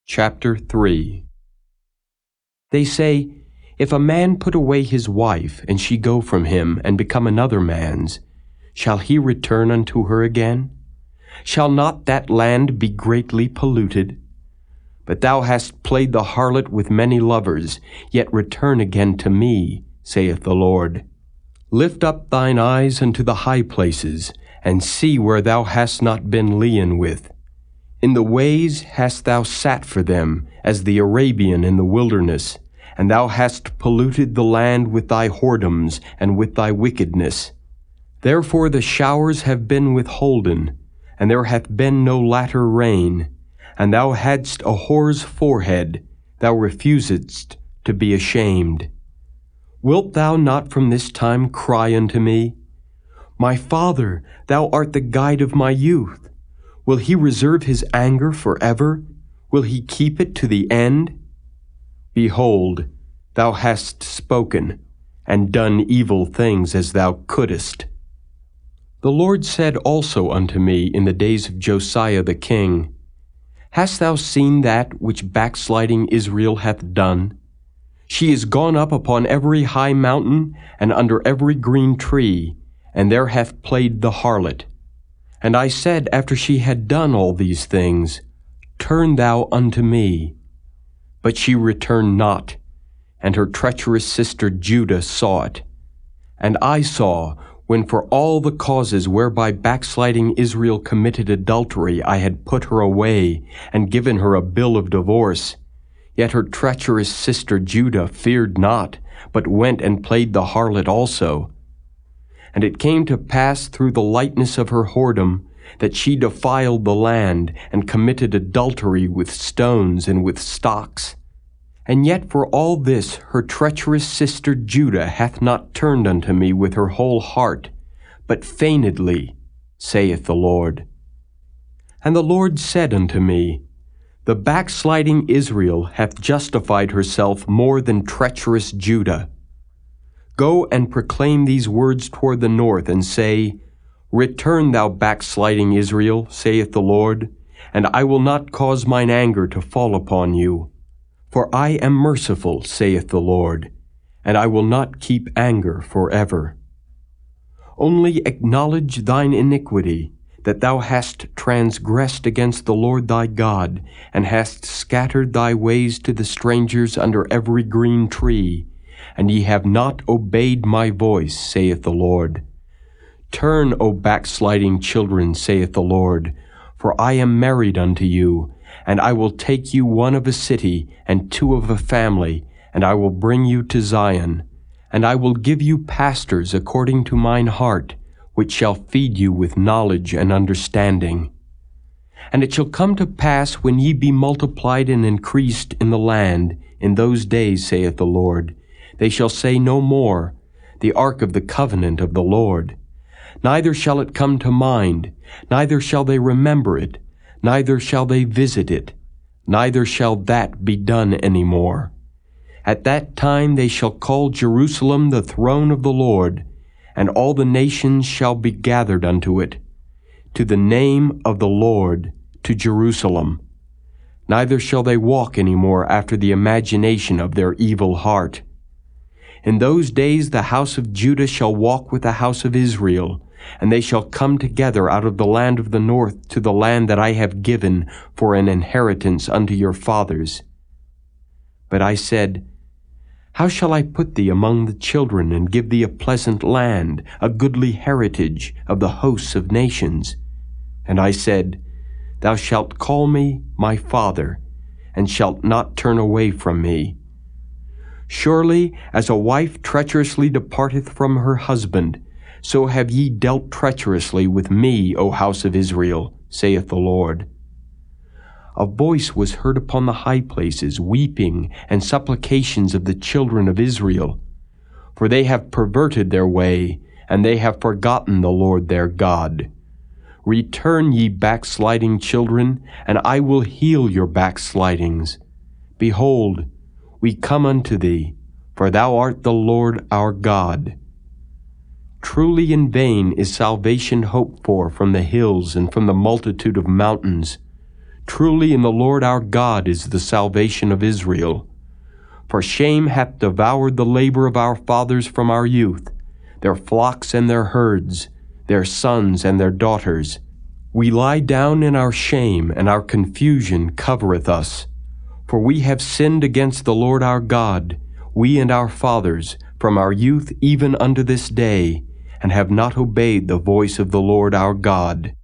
Chapter 3. They say, if a man put away his wife, and she go from him, and become another man's, shall he return unto her again? Shall not that land be greatly polluted? But thou hast played the harlot with many lovers, yet return again to me, saith the Lord. Lift up thine eyes unto the high places, and see where thou hast not been lian with. In the ways hast thou sat for them, as the Arabian in the wilderness, and thou hast polluted the land with thy whoredoms and with thy wickedness. Therefore the showers have been withholden, and there hath been no latter rain, and thou hadst a whore's forehead, thou refusedst to be ashamed. Wilt thou not from this time cry unto me, My Father, thou art the guide of my youth? Will he reserve his anger forever? Will he keep it to the end? Behold, thou hast spoken, and done evil things as thou couldest. The Lord said also unto me in the days of Josiah the king, Hast thou seen that which backsliding Israel hath done? She is gone up upon every high mountain, and under every green tree, and there hath played the harlot. And I said, after she had done all these things, Turn thou unto me. But she returned not, and her treacherous sister Judah saw it. And I saw, when for all the causes whereby backsliding Israel committed adultery I had put her away, and given her a bill of divorce, yet her treacherous sister Judah feared not, but went and played the harlot also. And it came to pass through the lightness of her whoredom, that she defiled the land, and committed adultery with stones and with stocks. And yet for all this her treacherous sister Judah hath not turned unto me with her whole heart, but feignedly, saith the Lord. And the Lord said unto me, The backsliding Israel hath justified herself more than treacherous Judah. Go and proclaim these words toward the north, and say, Return, thou backsliding Israel, saith the Lord, and I will not cause mine anger to fall upon you. For I am merciful, saith the Lord, and I will not keep anger forever. Only acknowledge thine iniquity, that thou hast transgressed against the Lord thy God, and hast scattered thy ways to the strangers under every green tree, and ye have not obeyed my voice, saith the Lord. Turn, O backsliding children, saith the Lord, for I am married unto you, and I will take you one of a city, and two of a family, and I will bring you to Zion, and I will give you pastors according to mine heart, which shall feed you with knowledge and understanding. And it shall come to pass, when ye be multiplied and increased in the land, in those days, saith the Lord, they shall say no more, The ark of the covenant of the Lord. Neither shall it come to mind, neither shall they remember it, neither shall they visit it, neither shall that be done any more. At that time they shall call Jerusalem the throne of the Lord, and all the nations shall be gathered unto it, to the name of the Lord, to Jerusalem. Neither shall they walk any more after the imagination of their evil heart. In those days the house of Judah shall walk with the house of Israel, and they shall come together out of the land of the north to the land that I have given for an inheritance unto your fathers. But I said, How shall I put thee among the children, and give thee a pleasant land, a goodly heritage of the hosts of nations? And I said, Thou shalt call me my father, and shalt not turn away from me. Surely, as a wife treacherously departeth from her husband, so have ye dealt treacherously with me, O house of Israel, saith the Lord. A voice was heard upon the high places, weeping and supplications of the children of Israel. For they have perverted their way, and they have forgotten the Lord their God. Return, ye backsliding children, and I will heal your backslidings. Behold, we come unto thee, for thou art the Lord our God. Truly in vain is salvation hoped for from the hills and from the multitude of mountains. Truly in the Lord our God is the salvation of Israel. For shame hath devoured the labor of our fathers from our youth, their flocks and their herds, their sons and their daughters. We lie down in our shame, and our confusion covereth us. For we have sinned against the Lord our God, we and our fathers, from our youth even unto this day, and have not obeyed the voice of the Lord our God.